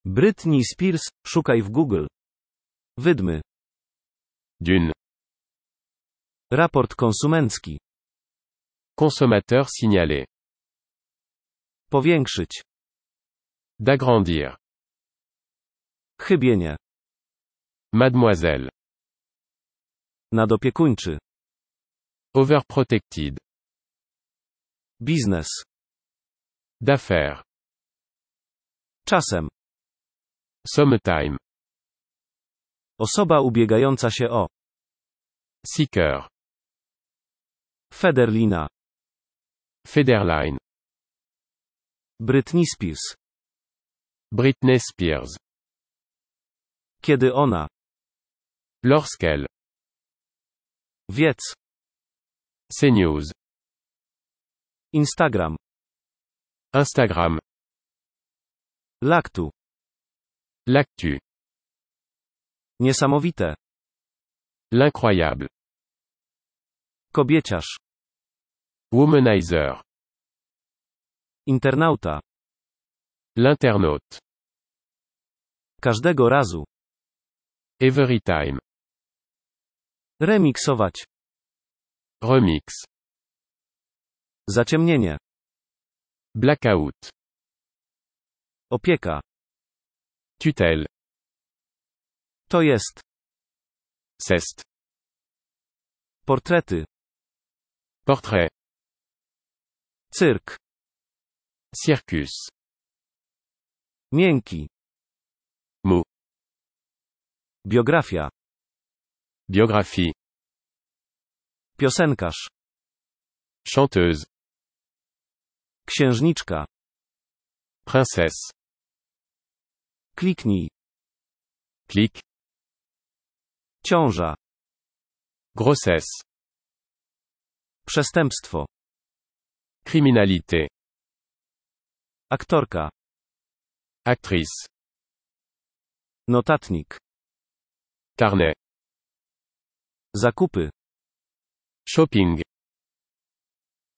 Britney Spears, szukaj w Google. Wydmy. D'une. Raport konsumencki. Consommateur signalé. Powiększyć. D'agrandir. Chybienie. Mademoiselle. Nadopiekuńczy. Overprotected. Biznes. D'affaires. Czasem. Sometime. Osoba ubiegająca się o. Seeker. Federlina. Federline. Britney Spears. Britney Spears. Kiedy ona. Lorsqu'elle. Wiedz. CNews. Instagram. Instagram. L'actu. L'actu. Niesamowite. L'incroyable. Kobieciarz. Womanizer. Internauta. L'internaute. Każdego razu. Every time. Remiksować. Remix. Zaciemnienie. Blackout. Opieka. Tutelle. To jest. Ceste. Portrety. Portrait. Cyrk. Circus. Miękki. Mot. Biografia. Biographie. Piosenkarz. Chanteuse. Księżniczka. Princesse. Kliknij. Clic. Ciąża. Grossesse. Przestępstwo. Criminalité. Aktorka. Actrice. Notatnik. Carnet. Zakupy. Shopping.